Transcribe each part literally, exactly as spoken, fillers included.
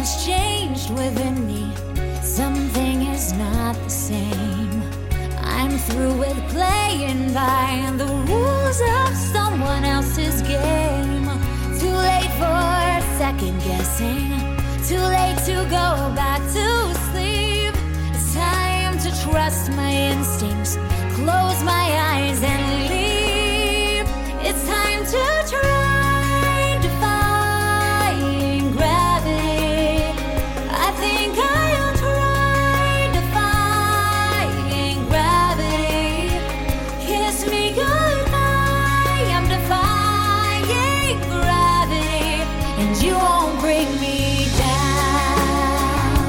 Something's changed within me. Something is not the same. I'm through with playing by the rules of someone else's game. Too late for second guessing. Too late to go back to sleep. It's time to trust my instincts. Close my eyes and leave. It's time to try defying gravity. I think I'll try defying gravity. Kiss me goodbye. I'm defying gravity, and you won't bring me down.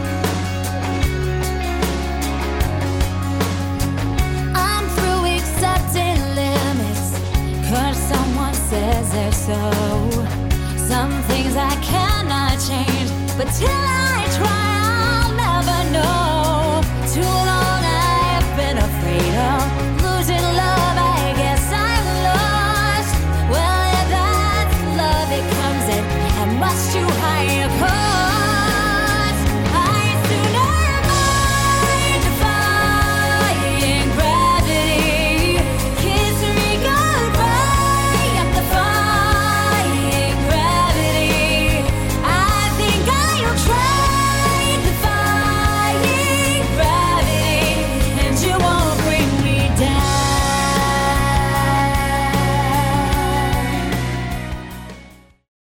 I'm through accepting limits, 'cause someone says they're so. Some things I cannot change, but till I try